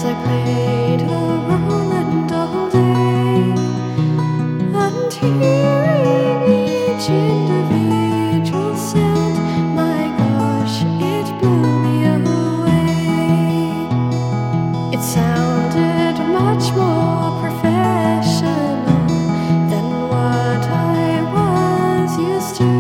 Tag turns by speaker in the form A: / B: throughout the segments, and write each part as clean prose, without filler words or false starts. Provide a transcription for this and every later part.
A: I played a Roland all day, and hearing each individual sound, my gosh, it blew me away. It sounded much more professional than what I was used to.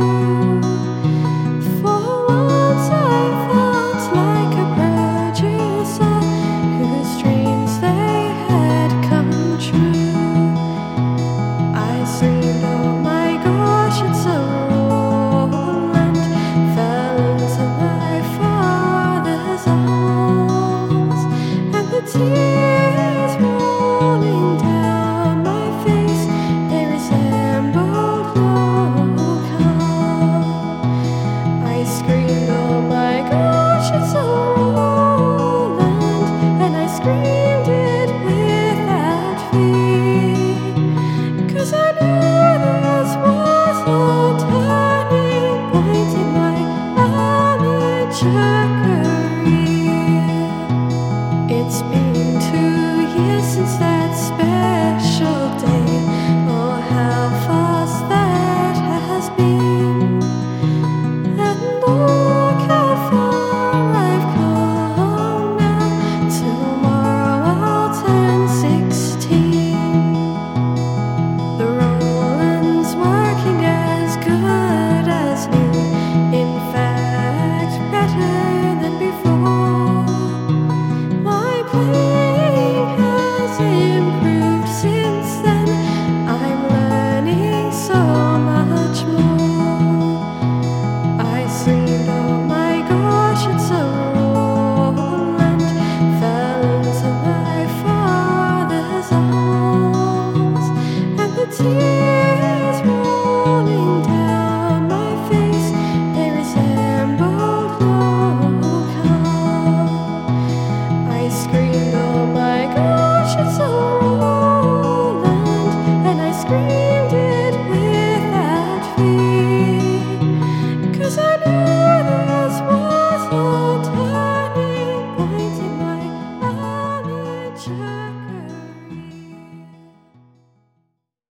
A: For once I felt like a producer whose dreams they had come true. I screamed, oh my gosh, it's a Roland, fell into my father's arms, and the tears rolling down my face, they resembled no calm. I screamed, oh my gosh, it's a Roland, and I screamed it without fear, 'cause I knew this was a turning point in my amateur